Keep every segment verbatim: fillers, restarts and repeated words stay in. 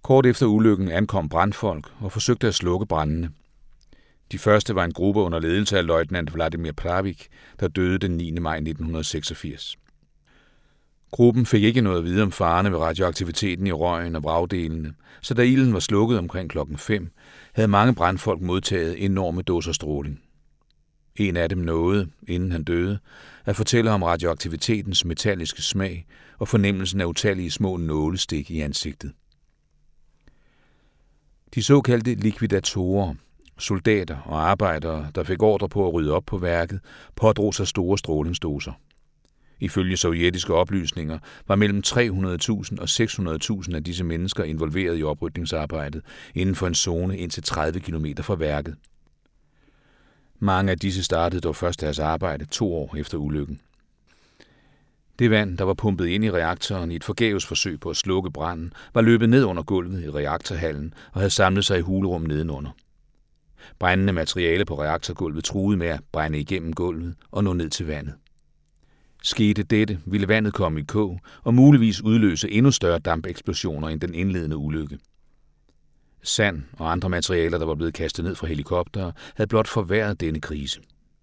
Kort efter ulykken ankom brandfolk og forsøgte at slukke brandene. De første var en gruppe under ledelse af løjtnant Vladimir Pravik, der døde den niende maj nitten seksogfirs. Gruppen fik ikke noget at vide om farerne ved radioaktiviteten i røgen og vragdelene, så da ilden var slukket omkring klokken fem, havde mange brandfolk modtaget enorme doser stråling. En af dem nåede, inden han døde, at fortælle om radioaktivitetens metalliske smag og fornemmelsen af utallige små nålestik i ansigtet. De såkaldte likvidatorer, soldater og arbejdere, der fik ordre på at rydde op på værket, pådrog sig store strålingsdoser. Ifølge sovjetiske oplysninger var mellem tre hundrede tusind og seks hundrede tusind af disse mennesker involveret i oprydningsarbejdet inden for en zone indtil tredive kilometer fra værket. Mange af disse startede dog først deres arbejde to år efter ulykken. Det vand, der var pumpet ind i reaktoren i et forgæves forsøg på at slukke branden, var løbet ned under gulvet i reaktorhallen og havde samlet sig i hulrum nedenunder. Brændende materiale på reaktorgulvet truede med at brænde igennem gulvet og nå ned til vandet. Skete dette, ville vandet komme i kog og muligvis udløse endnu større dampeksplosioner end den indledende ulykke. Sand og andre materialer, der var blevet kastet ned fra helikoptere, havde blot forværret denne krise.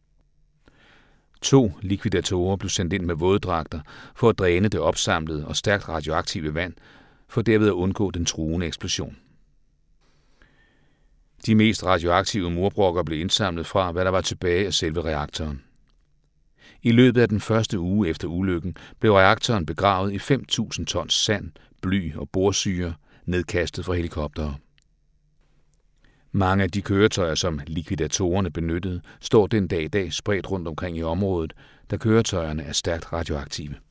To likvidatorer blev sendt ind med våddragter for at dræne det opsamlede og stærkt radioaktive vand, for derved at undgå den truende eksplosion. De mest radioaktive murbrokker blev indsamlet fra, hvad der var tilbage af selve reaktoren. I løbet af den første uge efter ulykken blev reaktoren begravet i fem tusind tons sand, bly og borsyre, nedkastet fra helikoptere. Mange af de køretøjer, som likvidatorerne benyttede, står den dag i dag spredt rundt omkring i området, da køretøjerne er stærkt radioaktive.